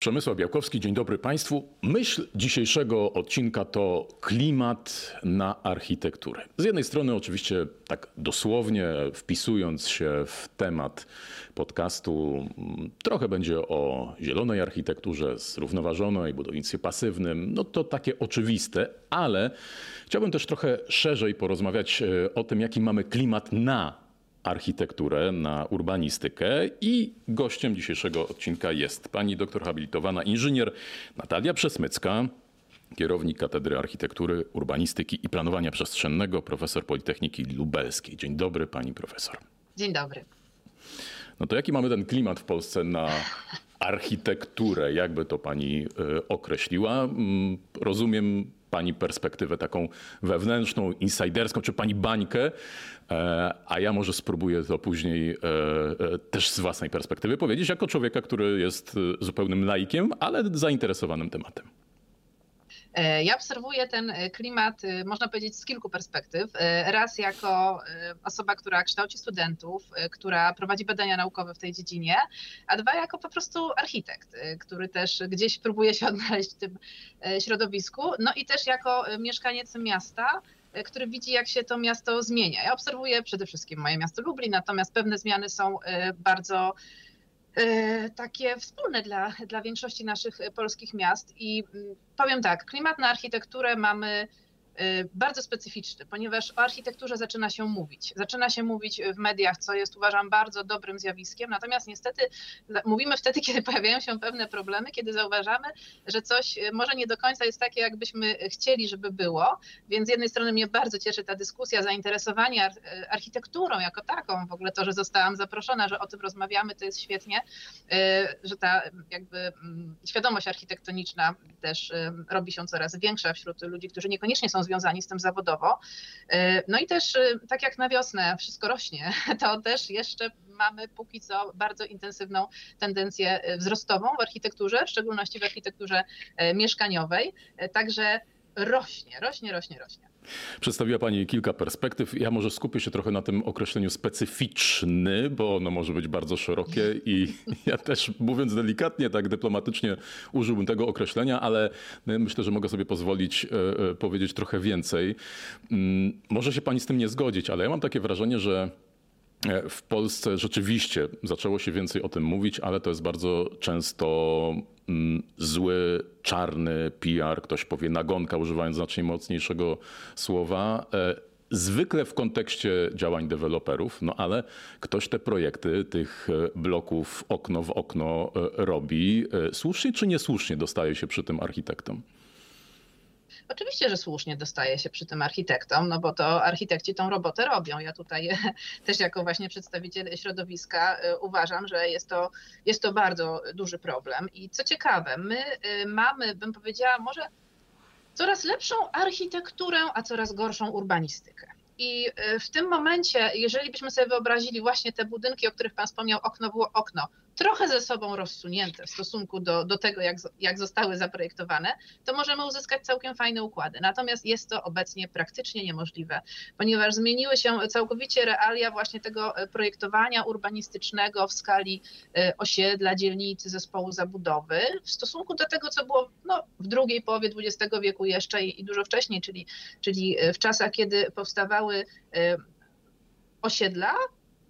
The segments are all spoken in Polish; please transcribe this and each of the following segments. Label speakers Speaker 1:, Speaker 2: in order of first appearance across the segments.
Speaker 1: Przemysław Białkowski, dzień dobry Państwu. Myśl dzisiejszego odcinka to klimat na architekturę. Z jednej strony oczywiście tak dosłownie wpisując się w temat podcastu, trochę będzie o zielonej architekturze, zrównoważonej, budownictwie pasywnym. No to takie oczywiste, ale chciałbym też trochę szerzej porozmawiać o tym, jaki mamy klimat na architekturę, na urbanistykę i gościem dzisiejszego odcinka jest pani doktor habilitowana inżynier Natalia Przesmycka, kierownik Katedry Architektury, Urbanistyki i Planowania Przestrzennego, profesor Politechniki Lubelskiej. Dzień dobry pani profesor.
Speaker 2: Dzień dobry.
Speaker 1: No to jaki mamy ten klimat w Polsce na architekturę? Jakby to pani określiła? Rozumiem pani perspektywę taką wewnętrzną, insajderską, czy pani bańkę, a ja może spróbuję to później też z własnej perspektywy powiedzieć, jako człowieka, który jest zupełnym laikiem, ale zainteresowanym tematem.
Speaker 2: Ja obserwuję ten klimat, można powiedzieć, z kilku perspektyw. Raz jako osoba, która kształci studentów, która prowadzi badania naukowe w tej dziedzinie, a dwa jako po prostu architekt, który też gdzieś próbuje się odnaleźć w tym środowisku. No i też jako mieszkaniec miasta, który widzi, jak się to miasto zmienia. Ja obserwuję przede wszystkim moje miasto Lublin, natomiast pewne zmiany są bardzo takie wspólne dla większości naszych polskich miast i powiem tak, klimat na architekturę mamy bardzo specyficzny, ponieważ o architekturze zaczyna się mówić. Zaczyna się mówić w mediach, co jest uważam bardzo dobrym zjawiskiem, natomiast niestety mówimy wtedy, kiedy pojawiają się pewne problemy, kiedy zauważamy, że coś może nie do końca jest takie, jakbyśmy chcieli, żeby było, więc z jednej strony mnie bardzo cieszy ta dyskusja, zainteresowanie architekturą jako taką, w ogóle to, że zostałam zaproszona, że o tym rozmawiamy, to jest świetnie, że ta jakby świadomość architektoniczna też robi się coraz większa wśród ludzi, którzy niekoniecznie są związani z tym zawodowo. No i też tak jak na wiosnę wszystko rośnie, to też jeszcze mamy póki co bardzo intensywną tendencję wzrostową w architekturze, w szczególności w architekturze mieszkaniowej. Także rośnie.
Speaker 1: Przedstawiła pani kilka perspektyw. Ja może skupię się trochę na tym określeniu specyficzny, bo ono może być bardzo szerokie i ja też, mówiąc delikatnie, tak dyplomatycznie użyłbym tego określenia, ale myślę, że mogę sobie pozwolić powiedzieć trochę więcej. Może się pani z tym nie zgodzić, ale ja mam takie wrażenie, że w Polsce rzeczywiście zaczęło się więcej o tym mówić, ale to jest bardzo często zły, czarny PR, ktoś powie nagonka, używając znacznie mocniejszego słowa. Zwykle w kontekście działań deweloperów, no ale ktoś te projekty tych bloków okno w okno robi. Słusznie czy niesłusznie dostaje się przy tym architektom?
Speaker 2: Oczywiście, że słusznie dostaje się przy tym architektom, no bo to architekci tą robotę robią. Ja tutaj też jako właśnie przedstawiciel środowiska uważam, że jest to bardzo duży problem. I co ciekawe, my mamy, bym powiedziała, może coraz lepszą architekturę, a coraz gorszą urbanistykę. I w tym momencie, jeżeli byśmy sobie wyobrazili właśnie te budynki, o których pan wspomniał, okno było okno, trochę ze sobą rozsunięte w stosunku do tego, jak zostały zaprojektowane, to możemy uzyskać całkiem fajne układy. Natomiast jest to obecnie praktycznie niemożliwe, ponieważ zmieniły się całkowicie realia właśnie tego projektowania urbanistycznego w skali osiedla, dzielnicy, zespołu zabudowy w stosunku do tego, co było w drugiej połowie XX wieku jeszcze i dużo wcześniej, czyli w czasach, kiedy powstawały osiedla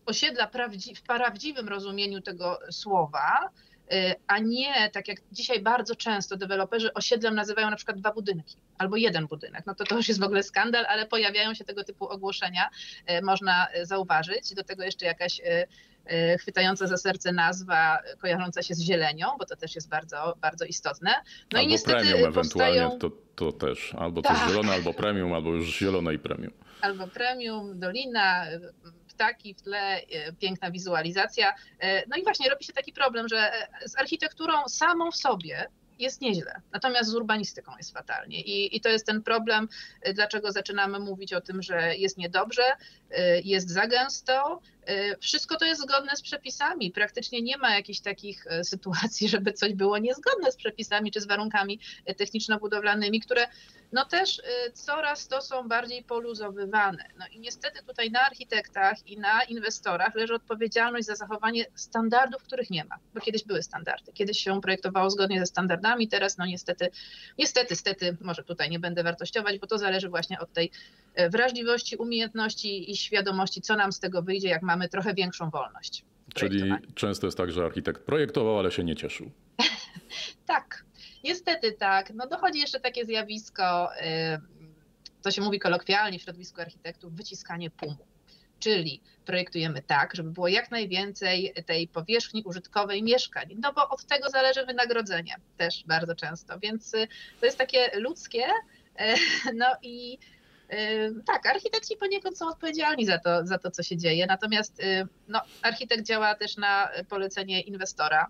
Speaker 2: w prawdziwym rozumieniu tego słowa, a nie tak jak dzisiaj bardzo często deweloperzy osiedlem nazywają na przykład 2 budynki albo 1 budynek. No to już jest w ogóle skandal, ale pojawiają się tego typu ogłoszenia, można zauważyć. Do tego jeszcze jakaś chwytająca za serce nazwa kojarząca się z zielenią, bo to też jest bardzo, bardzo istotne. No
Speaker 1: albo
Speaker 2: i niestety
Speaker 1: premium ewentualnie, to też. Albo coś zielone, albo premium, albo już zielone i premium.
Speaker 2: Albo premium, dolina, ptaki w tle, piękna wizualizacja. No i właśnie robi się taki problem, że z architekturą samą w sobie jest nieźle, natomiast z urbanistyką jest fatalnie i to jest ten problem, dlaczego zaczynamy mówić o tym, że jest niedobrze, jest za gęsto, Wszystko to jest zgodne z przepisami. Praktycznie nie ma jakichś takich sytuacji, żeby coś było niezgodne z przepisami czy z warunkami techniczno-budowlanymi, które no też coraz to są bardziej poluzowywane. No i niestety tutaj na architektach i na inwestorach leży odpowiedzialność za zachowanie standardów, których nie ma, bo kiedyś były standardy. Kiedyś się projektowało zgodnie ze standardami, teraz no niestety, może tutaj nie będę wartościować, bo to zależy właśnie od tej wrażliwości, umiejętności i świadomości, co nam z tego wyjdzie, jak mamy trochę większą wolność.
Speaker 1: Czyli często jest tak, że architekt projektował, ale się nie cieszył.
Speaker 2: Tak, niestety tak. No dochodzi jeszcze takie zjawisko, to się mówi kolokwialnie w środowisku architektów, wyciskanie pumu. Czyli projektujemy tak, żeby było jak najwięcej tej powierzchni użytkowej mieszkań, no bo od tego zależy wynagrodzenie też bardzo często, więc to jest takie ludzkie, no i tak, architekci poniekąd są odpowiedzialni za to, co się dzieje, natomiast no, architekt działa też na polecenie inwestora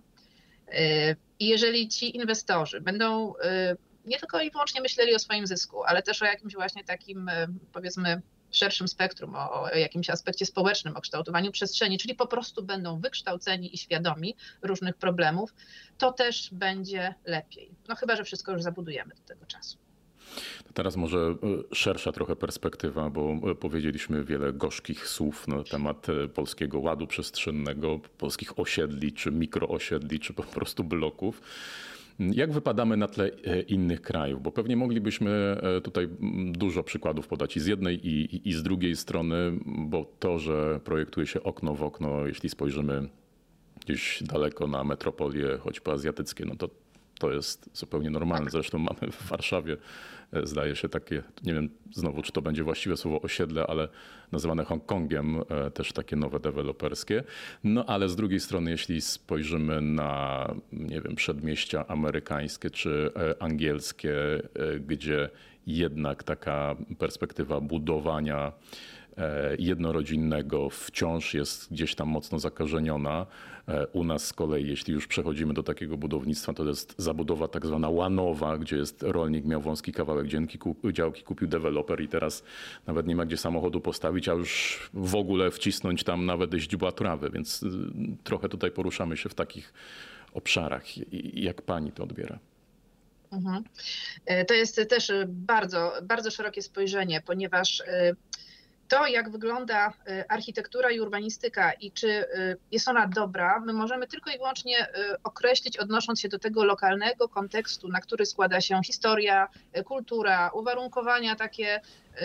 Speaker 2: i jeżeli ci inwestorzy będą nie tylko i wyłącznie myśleli o swoim zysku, ale też o jakimś właśnie takim, powiedzmy, szerszym spektrum, o jakimś aspekcie społecznym, o kształtowaniu przestrzeni, czyli po prostu będą wykształceni i świadomi różnych problemów, to też będzie lepiej. No chyba że wszystko już zabudujemy do tego czasu.
Speaker 1: Teraz może szersza trochę perspektywa, bo powiedzieliśmy wiele gorzkich słów na temat polskiego ładu przestrzennego, polskich osiedli, czy mikroosiedli, czy po prostu bloków. Jak wypadamy na tle innych krajów? Bo pewnie moglibyśmy tutaj dużo przykładów podać i z jednej, i z drugiej strony, bo to, że projektuje się okno w okno, jeśli spojrzymy gdzieś daleko na metropolie, choćby azjatyckie, no to jest zupełnie normalne. Zresztą mamy w Warszawie, zdaje się, takie, nie wiem znowu, czy to będzie właściwe słowo osiedle, ale nazywane Hongkongiem, też takie nowe deweloperskie. No ale z drugiej strony, jeśli spojrzymy na, nie wiem, przedmieścia amerykańskie czy angielskie, gdzie jednak taka perspektywa budowania jednorodzinnego wciąż jest gdzieś tam mocno zakażeniona. U nas z kolei, jeśli już przechodzimy do takiego budownictwa, to jest zabudowa tak zwana łanowa, gdzie jest rolnik miał wąski kawałek działki, kupił deweloper i teraz nawet nie ma gdzie samochodu postawić, a już w ogóle wcisnąć tam nawet źdźbła trawy, więc trochę tutaj poruszamy się w takich obszarach. Jak pani to odbiera?
Speaker 2: To jest też bardzo, bardzo szerokie spojrzenie, ponieważ to, jak wygląda architektura i urbanistyka i czy jest ona dobra, my możemy tylko i wyłącznie określić, odnosząc się do tego lokalnego kontekstu, na który składa się historia, kultura, uwarunkowania takie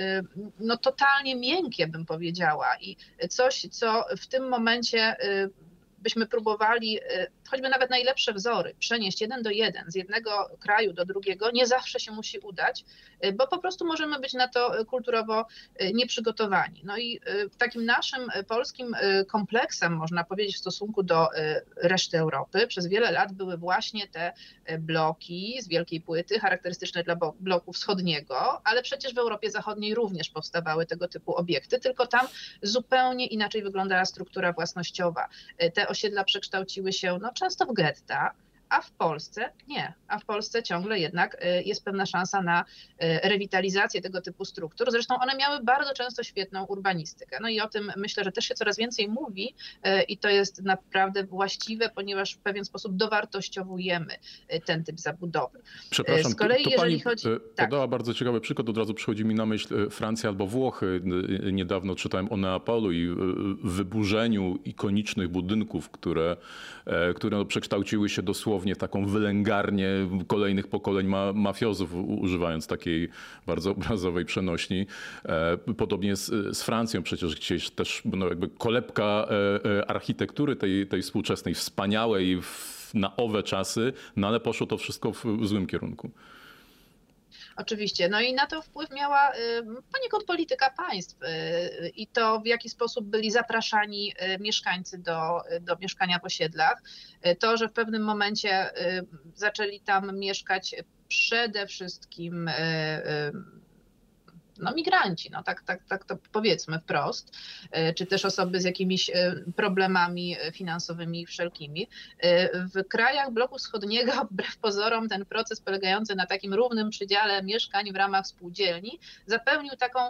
Speaker 2: no totalnie miękkie, bym powiedziała, i coś, co w tym momencie byśmy próbowali choćby nawet najlepsze wzory przenieść 1 do 1 z jednego kraju do drugiego, nie zawsze się musi udać, bo po prostu możemy być na to kulturowo nieprzygotowani. No i takim naszym polskim kompleksem, można powiedzieć, w stosunku do reszty Europy przez wiele lat były właśnie te bloki z wielkiej płyty, charakterystyczne dla bloku wschodniego, ale przecież w Europie Zachodniej również powstawały tego typu obiekty, tylko tam zupełnie inaczej wyglądała struktura własnościowa. Te osiedla przekształciły się no, często w getta, a w Polsce nie. A w Polsce ciągle jednak jest pewna szansa na rewitalizację tego typu struktur. Zresztą one miały bardzo często świetną urbanistykę. No i o tym myślę, że też się coraz więcej mówi i to jest naprawdę właściwe, ponieważ w pewien sposób dowartościowujemy ten typ zabudowy.
Speaker 1: Przepraszam,
Speaker 2: z kolei,
Speaker 1: to
Speaker 2: jeżeli
Speaker 1: pani
Speaker 2: chodzi...
Speaker 1: podała bardzo ciekawy przykład, od razu przychodzi mi na myśl Francja albo Włochy. Niedawno czytałem o Neapolu i wyburzeniu ikonicznych budynków, które przekształciły się dosłownie w taką wylęgarnię kolejnych pokoleń mafiozów, używając takiej bardzo obrazowej przenośni. Podobnie z Francją przecież gdzieś też no jakby kolebka architektury tej współczesnej, wspaniałej na owe czasy, no ale poszło to wszystko w złym kierunku.
Speaker 2: Oczywiście. No i na to wpływ miała poniekąd polityka państw i to, w jaki sposób byli zapraszani mieszkańcy do mieszkania w osiedlach. To, że w pewnym momencie zaczęli tam mieszkać przede wszystkim no, migranci, no tak to powiedzmy wprost, czy też osoby z jakimiś problemami finansowymi wszelkimi. W krajach bloku wschodniego, wbrew pozorom, ten proces polegający na takim równym przydziale mieszkań w ramach spółdzielni zapewnił taką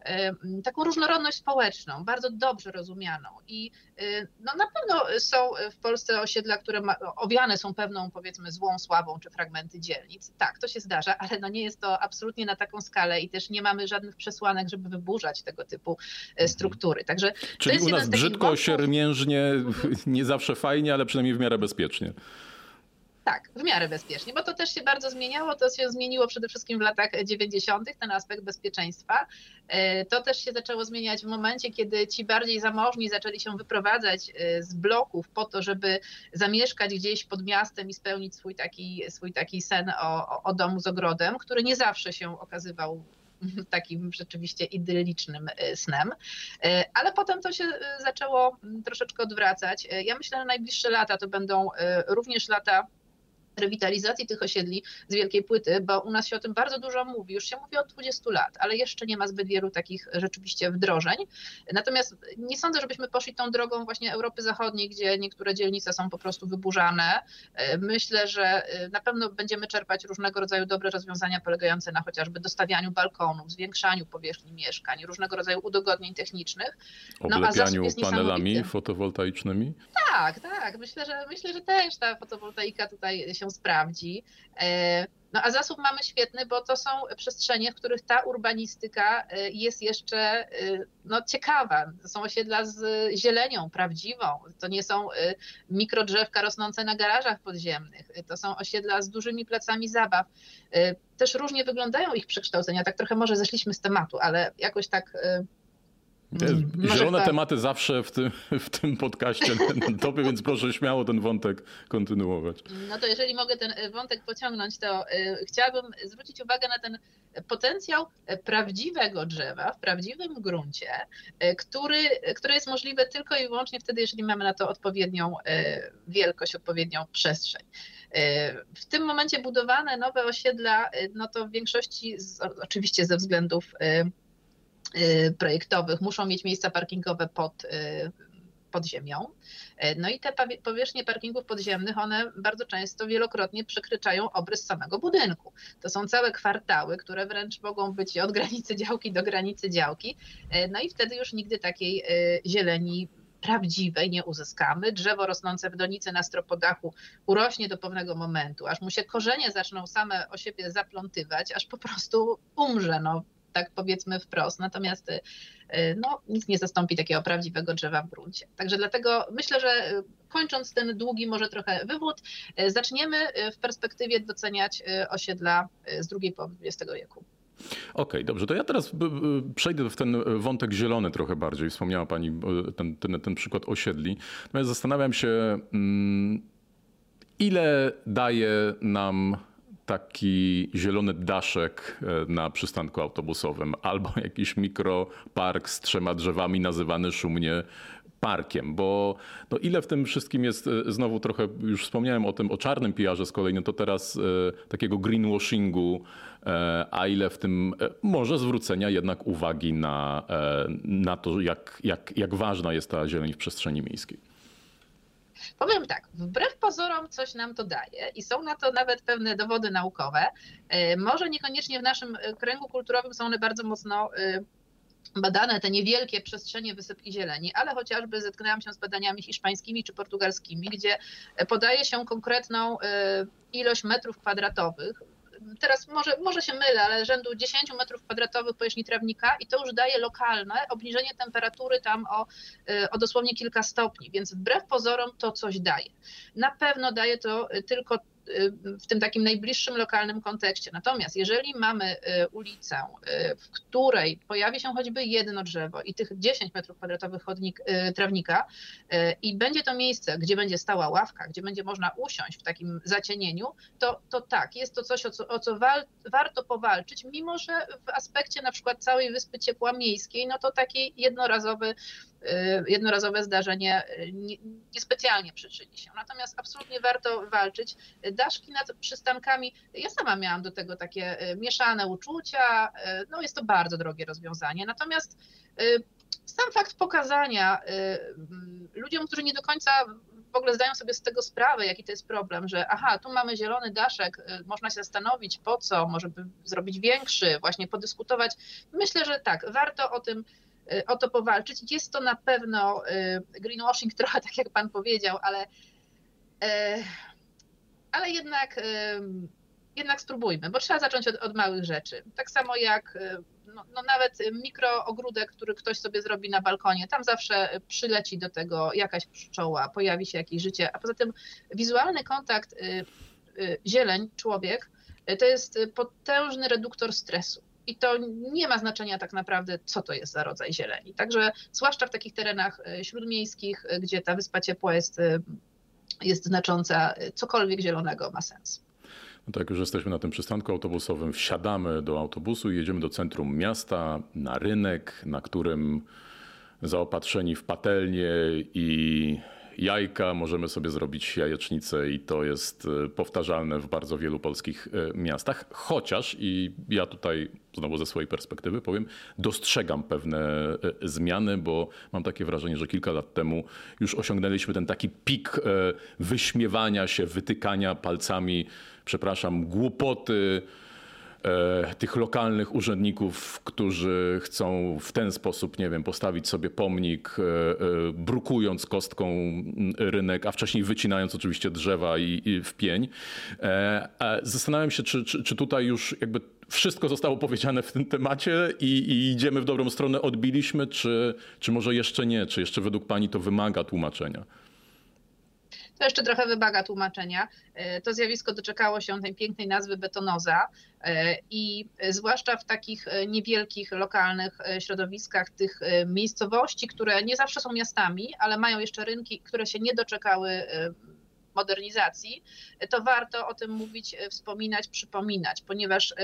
Speaker 2: taką różnorodność społeczną, bardzo dobrze rozumianą. I no, na pewno są w Polsce osiedla, które owiane są pewną, powiedzmy, złą sławą czy fragmenty dzielnic. Tak, to się zdarza, ale no nie jest to absolutnie na taką skalę i też nie mamy żadnych przesłanek, żeby wyburzać tego typu struktury. Także
Speaker 1: czyli
Speaker 2: to jest
Speaker 1: u nas brzydko,
Speaker 2: wątków...
Speaker 1: siermiężnie, nie zawsze fajnie, ale przynajmniej w miarę bezpiecznie.
Speaker 2: Tak, w miarę bezpiecznie, bo to też się bardzo zmieniało. To się zmieniło przede wszystkim w latach 90., ten aspekt bezpieczeństwa. To też się zaczęło zmieniać w momencie, kiedy ci bardziej zamożni zaczęli się wyprowadzać z bloków po to, żeby zamieszkać gdzieś pod miastem i spełnić swój taki sen o domu z ogrodem, który nie zawsze się okazywał takim rzeczywiście idyllicznym snem. Ale potem to się zaczęło troszeczkę odwracać. Ja myślę, że najbliższe lata to będą również lata rewitalizacji tych osiedli z wielkiej płyty, bo u nas się o tym bardzo dużo mówi. Już się mówi od 20 lat, ale jeszcze nie ma zbyt wielu takich rzeczywiście wdrożeń. Natomiast nie sądzę, żebyśmy poszli tą drogą właśnie Europy Zachodniej, gdzie niektóre dzielnice są po prostu wyburzane. Myślę, że na pewno będziemy czerpać różnego rodzaju dobre rozwiązania polegające na chociażby dostawianiu balkonów, zwiększaniu powierzchni mieszkań, różnego rodzaju udogodnień technicznych.
Speaker 1: Oblepianiu panelami fotowoltaicznymi?
Speaker 2: Tak, tak. Myślę, że też ta fotowoltaika tutaj się sprawdzi. No a zasób mamy świetny, bo to są przestrzenie, w których ta urbanistyka jest jeszcze no, ciekawa. To są osiedla z zielenią prawdziwą. To nie są mikrodrzewka rosnące na garażach podziemnych. To są osiedla z dużymi placami zabaw. Też różnie wyglądają ich przekształcenia. Tak trochę może zeszliśmy z tematu, ale jakoś tak...
Speaker 1: Zielone tematy zawsze w tym podcaście na topie, więc proszę śmiało ten wątek kontynuować.
Speaker 2: No to jeżeli mogę ten wątek pociągnąć, to chciałabym zwrócić uwagę na ten potencjał prawdziwego drzewa w prawdziwym gruncie, który jest możliwy tylko i wyłącznie wtedy, jeżeli mamy na to odpowiednią wielkość, odpowiednią przestrzeń. W tym momencie budowane nowe osiedla, no to w większości oczywiście ze względów projektowych muszą mieć miejsca parkingowe pod ziemią. No i te powierzchnie parkingów podziemnych, one bardzo często wielokrotnie przekraczają obrys samego budynku. To są całe kwartały, które wręcz mogą być od granicy działki do granicy działki. No i wtedy już nigdy takiej zieleni prawdziwej nie uzyskamy. Drzewo rosnące w donicy na stropodachu urośnie do pewnego momentu, aż mu się korzenie zaczną same o siebie zaplątywać, aż po prostu umrze. No, tak powiedzmy wprost, natomiast no, nic nie zastąpi takiego prawdziwego drzewa w gruncie. Także dlatego myślę, że kończąc ten długi może trochę wywód, zaczniemy w perspektywie doceniać osiedla z drugiej połowy XX wieku.
Speaker 1: Okej, dobrze, to ja teraz przejdę w ten wątek zielony trochę bardziej. Wspomniała Pani ten przykład osiedli. No ja zastanawiam się, ile daje nam taki zielony daszek na przystanku autobusowym albo jakiś mikropark z 3 drzewami nazywany szumnie parkiem, bo no ile w tym wszystkim jest, znowu trochę już wspomniałem o czarnym PR-ze z kolei, no to teraz takiego greenwashingu, a ile w tym może zwrócenia jednak uwagi na to, jak ważna jest ta zieleń w przestrzeni miejskiej.
Speaker 2: Powiem tak, wbrew pozorom coś nam to daje i są na to nawet pewne dowody naukowe. Może niekoniecznie w naszym kręgu kulturowym są one bardzo mocno badane, te niewielkie przestrzenie wysypki zieleni, ale chociażby zetknęłam się z badaniami hiszpańskimi czy portugalskimi, gdzie podaje się konkretną ilość metrów kwadratowych. Teraz może się mylę, ale rzędu 10 metrów kwadratowych powierzchni trawnika i to już daje lokalne obniżenie temperatury tam o dosłownie kilka stopni, więc wbrew pozorom to coś daje. Na pewno daje to tylko w tym takim najbliższym lokalnym kontekście. Natomiast jeżeli mamy ulicę, w której pojawi się choćby jedno drzewo i tych 10 metrów kwadratowych trawnika i będzie to miejsce, gdzie będzie stała ławka, gdzie będzie można usiąść w takim zacienieniu, to tak, jest to coś, o co warto powalczyć, mimo że w aspekcie na przykład całej Wyspy Ciepła Miejskiej, no to taki jednorazowe zdarzenie niespecjalnie przyczyni się. Natomiast absolutnie warto walczyć. Daszki nad przystankami, ja sama miałam do tego takie mieszane uczucia, no jest to bardzo drogie rozwiązanie. Natomiast sam fakt pokazania ludziom, którzy nie do końca w ogóle zdają sobie z tego sprawę, jaki to jest problem, że aha, tu mamy zielony daszek, można się zastanowić po co, może by zrobić większy, właśnie podyskutować. Myślę, że tak, warto o to powalczyć. Jest to na pewno greenwashing trochę, tak jak pan powiedział, ale jednak spróbujmy, bo trzeba zacząć od małych rzeczy. Tak samo jak nawet mikroogródek, który ktoś sobie zrobi na balkonie, tam zawsze przyleci do tego jakaś pszczoła, pojawi się jakieś życie, a poza tym wizualny kontakt zieleń, człowiek, to jest potężny reduktor stresu. I to nie ma znaczenia tak naprawdę, co to jest za rodzaj zieleni. Także zwłaszcza w takich terenach śródmiejskich, gdzie ta wyspa ciepła jest znacząca, cokolwiek zielonego ma sens.
Speaker 1: No tak, już jesteśmy na tym przystanku autobusowym, wsiadamy do autobusu i jedziemy do centrum miasta, na rynek, na którym zaopatrzeni w patelnie i jajka możemy sobie zrobić jajecznicę i to jest powtarzalne w bardzo wielu polskich miastach. Chociaż, i ja tutaj znowu ze swojej perspektywy powiem, dostrzegam pewne zmiany, bo mam takie wrażenie, że kilka lat temu już osiągnęliśmy ten taki pik wyśmiewania się, wytykania palcami, przepraszam, głupoty tych lokalnych urzędników, którzy chcą w ten sposób, nie wiem, postawić sobie pomnik, brukując kostką rynek, a wcześniej wycinając oczywiście drzewa i w pień. Zastanawiam się, czy tutaj już jakby wszystko zostało powiedziane w tym temacie i idziemy w dobrą stronę, odbiliśmy, czy może jeszcze nie, czy jeszcze według pani to wymaga tłumaczenia?
Speaker 2: To jeszcze trochę wymaga tłumaczenia. To zjawisko doczekało się tej pięknej nazwy betonoza i zwłaszcza w takich niewielkich, lokalnych środowiskach, tych miejscowości, które nie zawsze są miastami, ale mają jeszcze rynki, które się nie doczekały modernizacji, to warto o tym mówić, wspominać, przypominać, ponieważ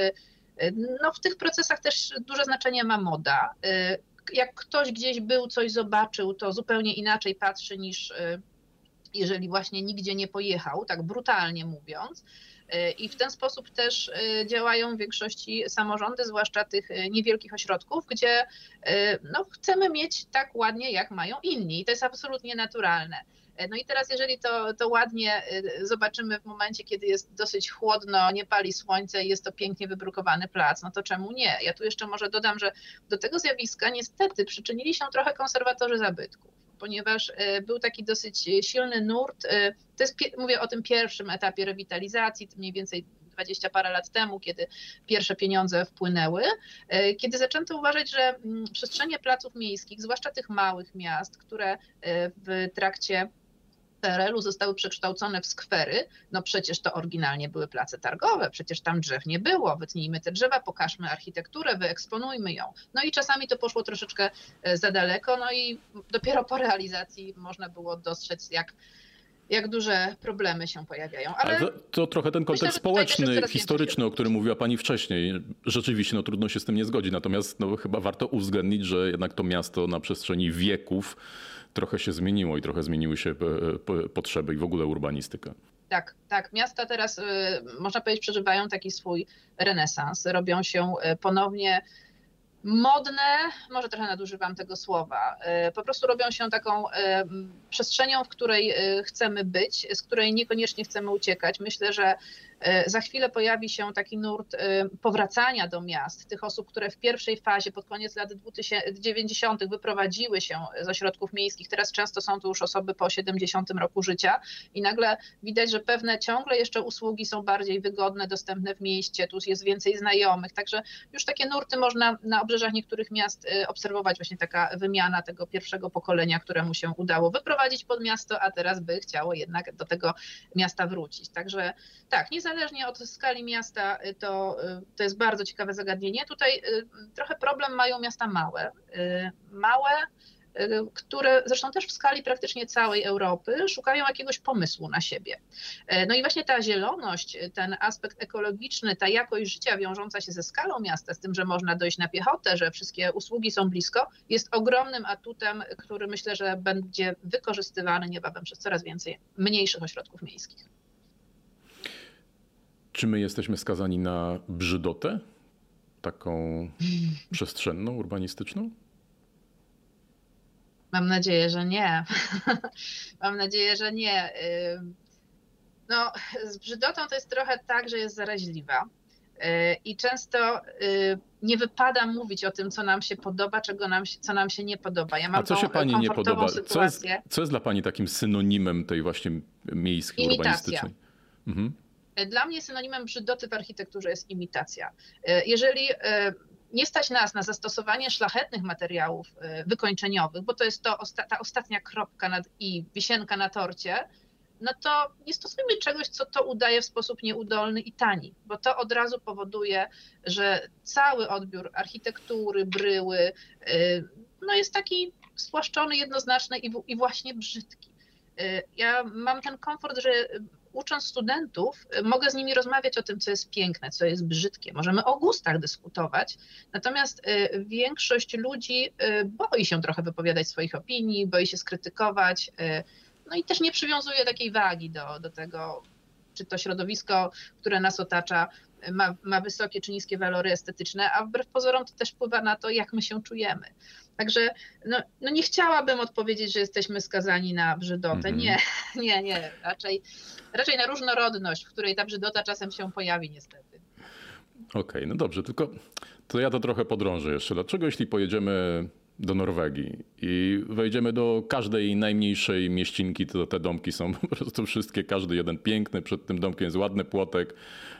Speaker 2: w tych procesach też duże znaczenie ma moda. Jak ktoś gdzieś był, coś zobaczył, to zupełnie inaczej patrzy niż jeżeli właśnie nigdzie nie pojechał, tak brutalnie mówiąc. I w ten sposób też działają w większości samorządy, zwłaszcza tych niewielkich ośrodków, gdzie chcemy mieć tak ładnie, jak mają inni. I to jest absolutnie naturalne. No i teraz, jeżeli to ładnie zobaczymy w momencie, kiedy jest dosyć chłodno, nie pali słońce i jest to pięknie wybrukowany plac, no to czemu nie? Ja tu jeszcze może dodam, że do tego zjawiska niestety przyczynili się trochę konserwatorzy zabytków, ponieważ był taki dosyć silny nurt. To jest, mówię o tym pierwszym etapie rewitalizacji, mniej więcej 20 parę lat temu, kiedy pierwsze pieniądze wpłynęły, kiedy zaczęto uważać, że przestrzenie placów miejskich, zwłaszcza tych małych miast, które w trakcie PRL-u zostały przekształcone w skwery, no przecież to oryginalnie były place targowe, przecież tam drzew nie było, wytnijmy te drzewa, pokażmy architekturę, wyeksponujmy ją. No i czasami to poszło troszeczkę za daleko, no i dopiero po realizacji można było dostrzec, jak duże problemy się pojawiają. Ale
Speaker 1: to trochę ten kontekst społeczny, historyczny, o którym mówiła pani wcześniej. Rzeczywiście trudno się z tym nie zgodzić, natomiast chyba warto uwzględnić, że jednak to miasto na przestrzeni wieków trochę się zmieniło i trochę zmieniły się potrzeby i w ogóle urbanistyka.
Speaker 2: Tak. Miasta teraz, można powiedzieć, przeżywają taki swój renesans. Robią się ponownie modne, może trochę nadużywam tego słowa, po prostu robią się taką przestrzenią, w której chcemy być, z której niekoniecznie chcemy uciekać. Myślę, że za chwilę pojawi się taki nurt powracania do miast, tych osób, które w pierwszej fazie, pod koniec lat 90. wyprowadziły się z ośrodków miejskich. Teraz często są to już osoby po 70 roku życia i nagle widać, że pewne ciągle jeszcze usługi są bardziej wygodne, dostępne w mieście, tu jest więcej znajomych, także już takie nurty można na obrzeżach niektórych miast obserwować, właśnie taka wymiana tego pierwszego pokolenia, któremu się udało wyprowadzić pod miasto, a teraz by chciało jednak do tego miasta wrócić. Także tak, niezależnie od skali miasta, to jest bardzo ciekawe zagadnienie. Tutaj trochę problem mają miasta małe, które zresztą też w skali praktycznie całej Europy szukają jakiegoś pomysłu na siebie. No i właśnie ta zieloność, ten aspekt ekologiczny, ta jakość życia wiążąca się ze skalą miasta, z tym, że można dojść na piechotę, że wszystkie usługi są blisko, jest ogromnym atutem, który myślę, że będzie wykorzystywany niebawem przez coraz więcej mniejszych ośrodków miejskich.
Speaker 1: Czy my jesteśmy skazani na brzydotę? Taką przestrzenną, urbanistyczną?
Speaker 2: Mam nadzieję, że nie. Mam nadzieję, że nie. No, z brzydotą to jest trochę tak, że jest zaraźliwa. I często nie wypada mówić o tym, co nam się podoba, co nam się nie podoba. Ja mam
Speaker 1: A co się pani nie podoba?
Speaker 2: sytuację.
Speaker 1: Co jest dla pani takim synonimem tej właśnie miejskiej, urbanistycznej? Mhm.
Speaker 2: Dla mnie synonimem brzydoty w architekturze jest imitacja. Jeżeli nie stać nas na zastosowanie szlachetnych materiałów wykończeniowych, bo to jest ta ostatnia kropka nad i, wisienka na torcie, no to nie stosujmy czegoś, co to udaje w sposób nieudolny i tani, bo to od razu powoduje, że cały odbiór architektury, bryły, no jest taki spłaszczony, jednoznaczny i właśnie brzydki. Ja mam ten komfort, że ucząc studentów, mogę z nimi rozmawiać o tym, co jest piękne, co jest brzydkie. Możemy o gustach dyskutować, natomiast większość ludzi boi się trochę wypowiadać swoich opinii, boi się skrytykować, no i też nie przywiązuje takiej wagi do tego, czy to środowisko, które nas otacza, ma wysokie czy niskie walory estetyczne, a wbrew pozorom to też wpływa na to, jak my się czujemy. Także no nie chciałabym odpowiedzieć, że jesteśmy skazani na brzydotę. Nie. Raczej na różnorodność, w której ta brzydota czasem się pojawi niestety.
Speaker 1: Okej, no dobrze, tylko to ja to trochę podrążę jeszcze. Dlaczego jeśli pojedziemy do Norwegii i wejdziemy do każdej najmniejszej mieścinki, to te domki są po prostu wszystkie, każdy jeden piękny, przed tym domkiem jest ładny płotek.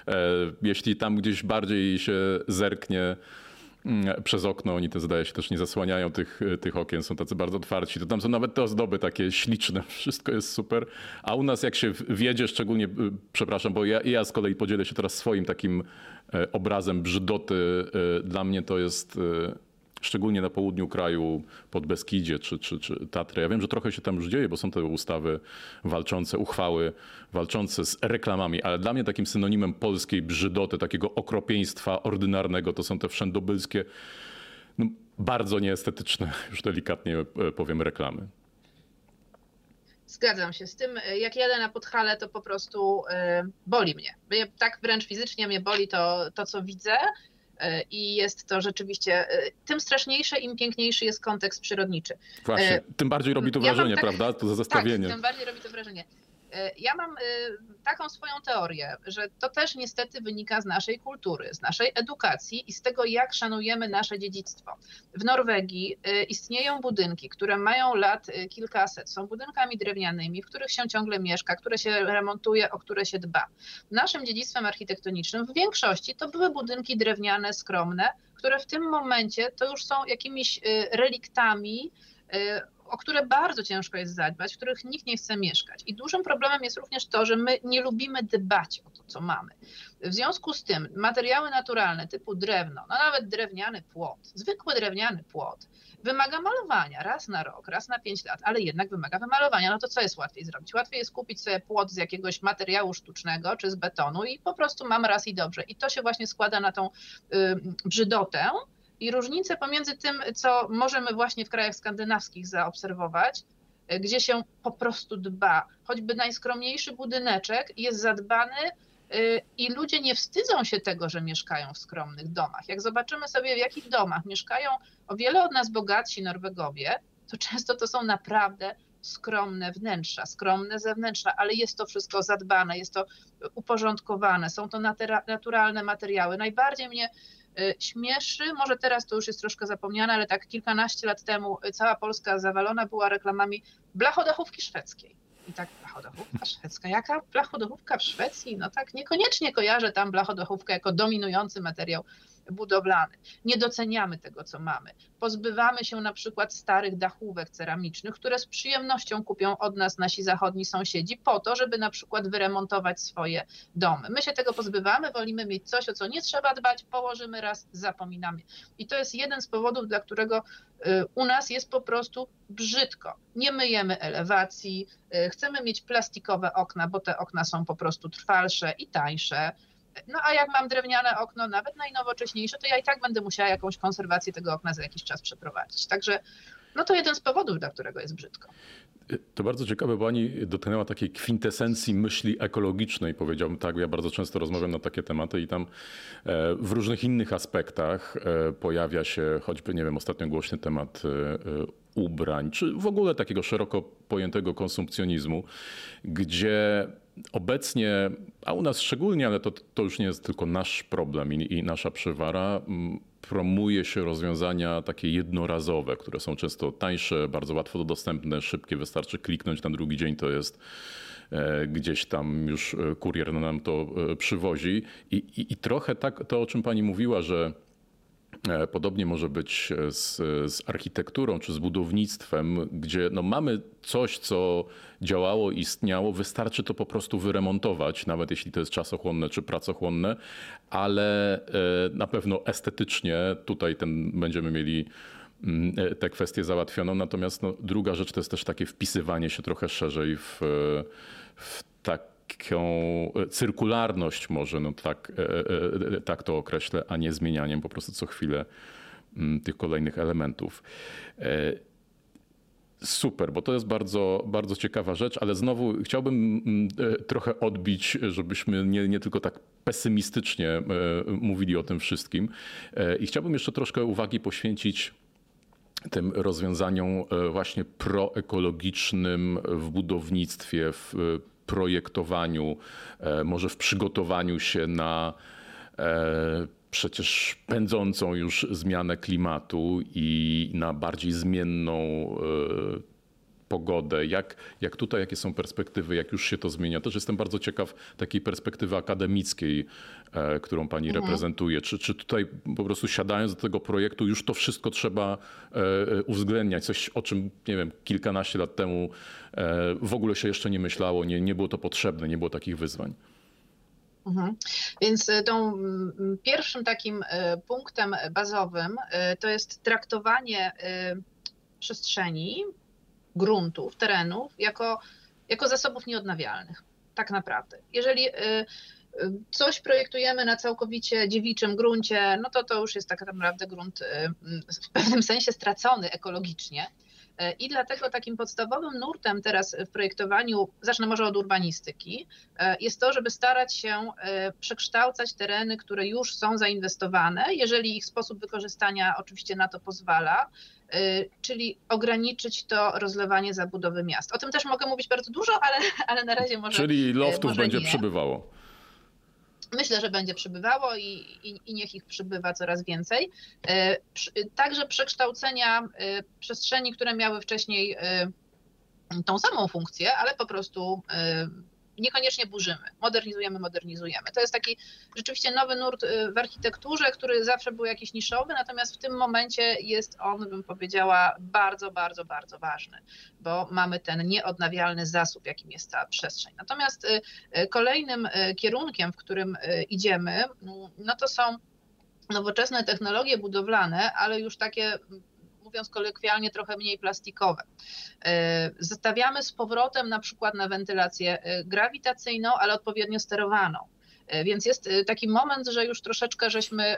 Speaker 1: Jeśli tam gdzieś bardziej się zerknie przez okno, oni to zdaje się też nie zasłaniają tych okien, są tacy bardzo otwarci, to tam są nawet te ozdoby takie śliczne, wszystko jest super. A u nas jak się wjedzie, szczególnie, przepraszam, bo ja z kolei podzielę się teraz swoim takim obrazem brzydoty. Dla mnie to jest szczególnie na południu kraju, Podbeskidzie czy Tatry. Ja wiem, że trochę się tam już dzieje, bo są te ustawy walczące, uchwały walczące z reklamami, ale dla mnie takim synonimem polskiej brzydoty, takiego okropieństwa ordynarnego, to są te wszędobylskie, no, bardzo nieestetyczne, już delikatnie powiem, reklamy.
Speaker 2: Zgadzam się z tym. Jak jadę na Podhale, to po prostu boli mnie. Tak wręcz fizycznie mnie boli to co widzę. I jest to rzeczywiście, tym straszniejsze, im piękniejszy jest kontekst przyrodniczy.
Speaker 1: Właśnie, tym bardziej robi to wrażenie, prawda? To zestawienie.
Speaker 2: Tak, tym bardziej robi to wrażenie. Ja mam taką swoją teorię, że to też niestety wynika z naszej kultury, z naszej edukacji i z tego, jak szanujemy nasze dziedzictwo. W Norwegii istnieją budynki, które mają lat kilkaset, są budynkami drewnianymi, w których się ciągle mieszka, które się remontuje, o które się dba. Naszym dziedzictwem architektonicznym w większości to były budynki drewniane, skromne, które w tym momencie to już są jakimiś reliktami, o które bardzo ciężko jest zadbać, w których nikt nie chce mieszkać. I dużym problemem jest również to, że my nie lubimy dbać o to, co mamy. W związku z tym materiały naturalne typu drewno, no nawet drewniany płot, zwykły drewniany płot, wymaga malowania raz na rok, raz na 5 lat, ale jednak wymaga wymalowania. No to co jest łatwiej zrobić? Łatwiej jest kupić sobie płot z jakiegoś materiału sztucznego czy z betonu i po prostu mamy raz i dobrze. I to się właśnie składa na tą brzydotę. I różnice pomiędzy tym, co możemy właśnie w krajach skandynawskich zaobserwować, gdzie się po prostu dba. Choćby najskromniejszy budyneczek jest zadbany i ludzie nie wstydzą się tego, że mieszkają w skromnych domach. Jak zobaczymy sobie, w jakich domach mieszkają o wiele od nas bogatsi Norwegowie, to często to są naprawdę skromne wnętrza, skromne zewnętrza, ale jest to wszystko zadbane, jest to uporządkowane, są to naturalne materiały. Najbardziej mnie śmieszy, może teraz to już jest troszkę zapomniane, ale tak kilkanaście lat temu cała Polska zawalona była reklamami blachodachówki szwedzkiej. I tak, blachodachówka szwedzka, jaka blachodachówka w Szwecji? No tak, niekoniecznie kojarzę tam blachodachówkę jako dominujący materiał budowlany. Nie doceniamy tego, co mamy. Pozbywamy się na przykład starych dachówek ceramicznych, które z przyjemnością kupią od nas nasi zachodni sąsiedzi po to, żeby na przykład wyremontować swoje domy. My się tego pozbywamy, wolimy mieć coś, o co nie trzeba dbać, położymy raz, zapominamy. I to jest jeden z powodów, dla którego u nas jest po prostu brzydko. Nie myjemy elewacji, chcemy mieć plastikowe okna, bo te okna są po prostu trwalsze i tańsze. No a jak mam drewniane okno, nawet najnowocześniejsze, to ja i tak będę musiała jakąś konserwację tego okna za jakiś czas przeprowadzić. Także no to jeden z powodów, dla którego jest brzydko.
Speaker 1: To bardzo ciekawe, bo pani dotknęła takiej kwintesencji myśli ekologicznej, powiedziałbym tak. Ja bardzo często rozmawiam na takie tematy i tam w różnych innych aspektach pojawia się choćby, nie wiem, ostatnio głośny temat ubrań, czy w ogóle takiego szeroko pojętego konsumpcjonizmu, gdzie obecnie, a u nas szczególnie, ale to już nie jest tylko nasz problem i nasza przywara, promuje się rozwiązania takie jednorazowe, które są często tańsze, bardzo łatwo dostępne, szybkie, wystarczy kliknąć, na drugi dzień to jest gdzieś tam już kurier nam to przywozi. I trochę tak to, o czym pani mówiła, że podobnie może być z architekturą czy z budownictwem, gdzie no mamy coś, co działało, istniało, wystarczy to po prostu wyremontować, nawet jeśli to jest czasochłonne czy pracochłonne, ale na pewno estetycznie tutaj będziemy mieli tę kwestię załatwioną. Natomiast no, druga rzecz to jest też takie wpisywanie się trochę szerzej w taką cyrkularność może, no tak to określę, a nie zmienianiem po prostu co chwilę tych kolejnych elementów. Super, bo to jest bardzo, bardzo ciekawa rzecz, ale znowu chciałbym trochę odbić, żebyśmy nie tylko tak pesymistycznie mówili o tym wszystkim. I chciałbym jeszcze troszkę uwagi poświęcić tym rozwiązaniom właśnie proekologicznym w budownictwie, w projektowaniu, może w przygotowaniu się na przecież pędzącą już zmianę klimatu i na bardziej zmienną pogodę. Jak tutaj, jakie są perspektywy, jak już się to zmienia? Też jestem bardzo ciekaw takiej perspektywy akademickiej, którą pani reprezentuje. Czy tutaj po prostu siadając do tego projektu już to wszystko trzeba uwzględniać? Coś, o czym, nie wiem, kilkanaście lat temu w ogóle się jeszcze nie myślało, nie było to potrzebne, nie było takich wyzwań.
Speaker 2: Więc tą pierwszym takim punktem bazowym to jest traktowanie przestrzeni, gruntów, terenów jako zasobów nieodnawialnych, tak naprawdę. Jeżeli coś projektujemy na całkowicie dziewiczym gruncie, no to już jest tak naprawdę grunt w pewnym sensie stracony ekologicznie. I dlatego takim podstawowym nurtem teraz w projektowaniu, zacznę może od urbanistyki, jest to, żeby starać się przekształcać tereny, które już są zainwestowane, jeżeli ich sposób wykorzystania oczywiście na to pozwala, czyli ograniczyć to rozlewanie zabudowy miast. O tym też mogę mówić bardzo dużo, ale na razie może
Speaker 1: Czyli loftów
Speaker 2: może
Speaker 1: będzie
Speaker 2: nie.
Speaker 1: przybywało.
Speaker 2: Myślę, że będzie przybywało i niech ich przybywa coraz więcej. Także przekształcenia przestrzeni, które miały wcześniej tą samą funkcję, ale po prostu niekoniecznie burzymy. Modernizujemy. To jest taki rzeczywiście nowy nurt w architekturze, który zawsze był jakiś niszowy, natomiast w tym momencie jest on, bym powiedziała, bardzo, bardzo, bardzo ważny, bo mamy ten nieodnawialny zasób, jakim jest ta przestrzeń. Natomiast kolejnym kierunkiem, w którym idziemy, no to są nowoczesne technologie budowlane, ale już takie, mówiąc kolokwialnie, trochę mniej plastikowe. Zostawiamy z powrotem na przykład na wentylację grawitacyjną, ale odpowiednio sterowaną. Więc jest taki moment, że już troszeczkę żeśmy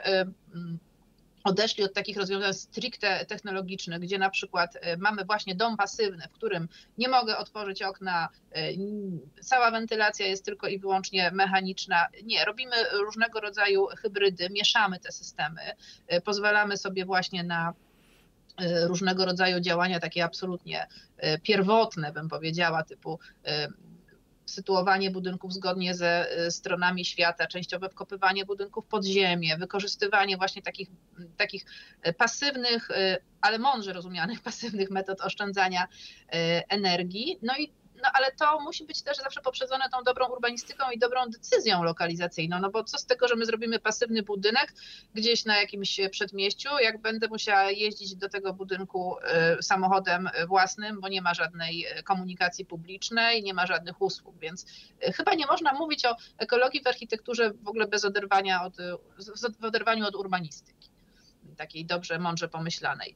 Speaker 2: odeszli od takich rozwiązań stricte technologicznych, gdzie na przykład mamy właśnie dom pasywny, w którym nie mogę otworzyć okna, cała wentylacja jest tylko i wyłącznie mechaniczna. Nie, robimy różnego rodzaju hybrydy, mieszamy te systemy, pozwalamy sobie właśnie na różnego rodzaju działania takie absolutnie pierwotne, bym powiedziała, typu sytuowanie budynków zgodnie ze stronami świata, częściowe wkopywanie budynków pod ziemię, wykorzystywanie właśnie takich pasywnych, ale mądrze rozumianych pasywnych metod oszczędzania energii. No ale to musi być też zawsze poprzedzone tą dobrą urbanistyką i dobrą decyzją lokalizacyjną, no bo co z tego, że my zrobimy pasywny budynek gdzieś na jakimś przedmieściu, jak będę musiała jeździć do tego budynku samochodem własnym, bo nie ma żadnej komunikacji publicznej, nie ma żadnych usług, więc chyba nie można mówić o ekologii w architekturze w ogóle bez oderwania w oderwaniu od urbanistyki, takiej dobrze, mądrze pomyślanej.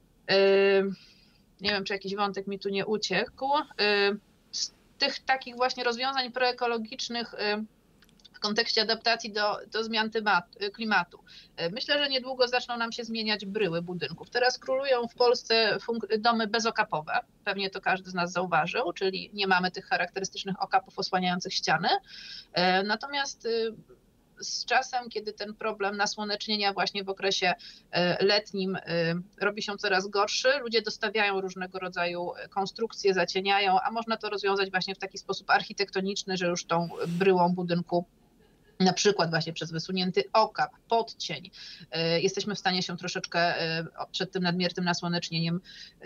Speaker 2: Nie wiem, czy jakiś wątek mi tu nie uciekł. Z tych takich właśnie rozwiązań proekologicznych w kontekście adaptacji do zmian klimatu. Myślę, że niedługo zaczną nam się zmieniać bryły budynków. Teraz królują w Polsce domy bezokapowe. Pewnie to każdy z nas zauważył, czyli nie mamy tych charakterystycznych okapów osłaniających ściany. Natomiast z czasem, kiedy ten problem nasłonecznienia właśnie w okresie letnim robi się coraz gorszy, ludzie dostawiają różnego rodzaju konstrukcje, zacieniają, a można to rozwiązać właśnie w taki sposób architektoniczny, że już tą bryłą budynku, na przykład właśnie przez wysunięty okap, podcień, jesteśmy w stanie się troszeczkę przed tym nadmiernym nasłonecznieniem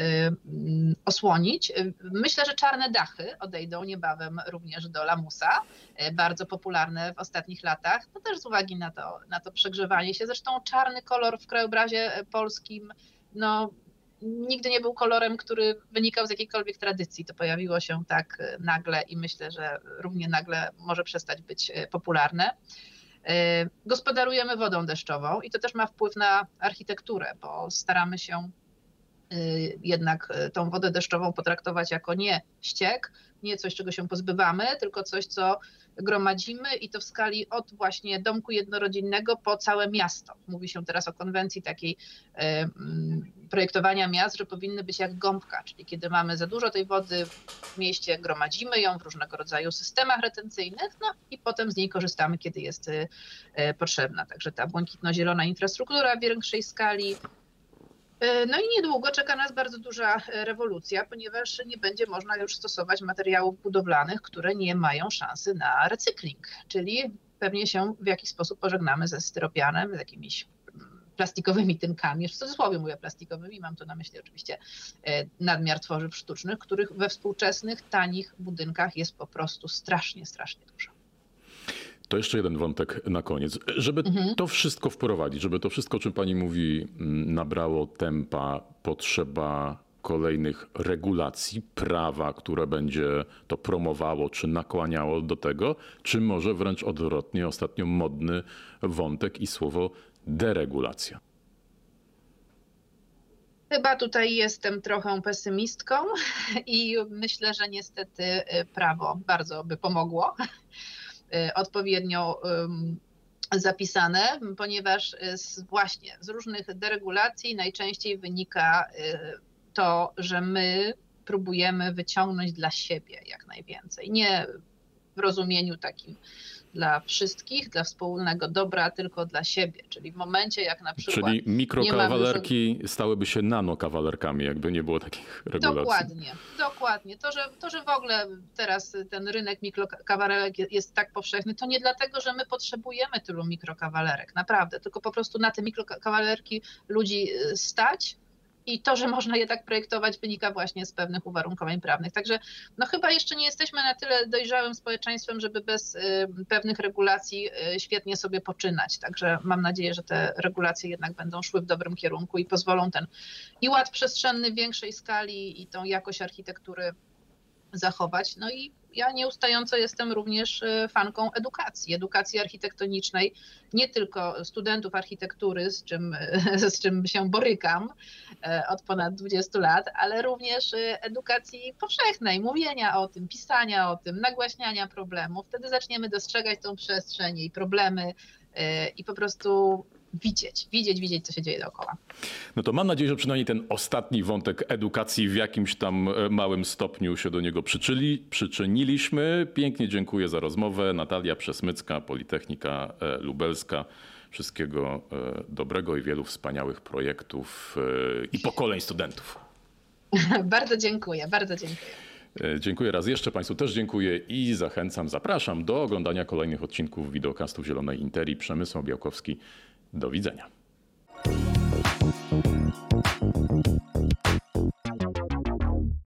Speaker 2: osłonić. Myślę, że czarne dachy odejdą niebawem również do lamusa, bardzo popularne w ostatnich latach, to też z uwagi na to przegrzewanie się. Zresztą czarny kolor w krajobrazie polskim, no, nigdy nie był kolorem, który wynikał z jakiejkolwiek tradycji. To pojawiło się tak nagle i myślę, że równie nagle może przestać być popularne. Gospodarujemy wodą deszczową i to też ma wpływ na architekturę, bo staramy się jednak tą wodę deszczową potraktować jako nie ściek, nie coś, czego się pozbywamy, tylko coś, co gromadzimy i to w skali od właśnie domku jednorodzinnego po całe miasto. Mówi się teraz o konwencji takiej projektowania miast, że powinny być jak gąbka, czyli kiedy mamy za dużo tej wody w mieście, gromadzimy ją w różnego rodzaju systemach retencyjnych, no i potem z niej korzystamy, kiedy jest potrzebna. Także ta błękitno-zielona infrastruktura w większej skali. No i niedługo czeka nas bardzo duża rewolucja, ponieważ nie będzie można już stosować materiałów budowlanych, które nie mają szansy na recykling, czyli pewnie się w jakiś sposób pożegnamy ze styropianem, z jakimiś plastikowymi tynkami, w cudzysłowie mówię plastikowymi, mam tu na myśli oczywiście nadmiar tworzyw sztucznych, których we współczesnych, tanich budynkach jest po prostu strasznie, strasznie dużo.
Speaker 1: To jeszcze jeden wątek na koniec. Żeby to wszystko wprowadzić, żeby to wszystko, o czym pani mówi, nabrało tempa, potrzeba kolejnych regulacji, prawa, które będzie to promowało czy nakłaniało do tego, czy może wręcz odwrotnie, ostatnio modny wątek i słowo deregulacja.
Speaker 2: Chyba tutaj jestem trochę pesymistką i myślę, że niestety prawo bardzo by pomogło. Odpowiednio zapisane, ponieważ właśnie z różnych deregulacji najczęściej wynika to, że my próbujemy wyciągnąć dla siebie jak najwięcej. Nie w rozumieniu takim dla wszystkich, dla wspólnego dobra, tylko dla siebie. Czyli w momencie, jak na przykład...
Speaker 1: Czyli mikrokawalerki stałyby się nanokawalerkami, jakby nie było takich regulacji.
Speaker 2: Dokładnie. To, że w ogóle teraz ten rynek mikrokawalerek jest tak powszechny, to nie dlatego, że my potrzebujemy tylu mikrokawalerek, naprawdę, tylko po prostu na te mikrokawalerki ludzi stać. I to, że można je tak projektować, wynika właśnie z pewnych uwarunkowań prawnych. Także no chyba jeszcze nie jesteśmy na tyle dojrzałym społeczeństwem, żeby bez pewnych regulacji świetnie sobie poczynać. Także mam nadzieję, że te regulacje jednak będą szły w dobrym kierunku i pozwolą ten i ład przestrzenny w większej skali i tą jakość architektury zachować. No i ja nieustająco jestem również fanką edukacji architektonicznej, nie tylko studentów architektury, z czym się borykam od ponad 20 lat, ale również edukacji powszechnej, mówienia o tym, pisania o tym, nagłaśniania problemów. Wtedy zaczniemy dostrzegać tą przestrzeń i problemy i po prostu widzieć, co się dzieje dookoła.
Speaker 1: No to mam nadzieję, że przynajmniej ten ostatni wątek edukacji w jakimś tam małym stopniu się do niego przyczyniliśmy. Pięknie dziękuję za rozmowę. Natalia Przesmycka, Politechnika Lubelska. Wszystkiego dobrego i wielu wspaniałych projektów i pokoleń studentów.
Speaker 2: Bardzo dziękuję.
Speaker 1: Dziękuję raz jeszcze. Państwu też dziękuję i zapraszam do oglądania kolejnych odcinków wideokastów Zielonej Interii. Przemysław Białkowski. Do widzenia.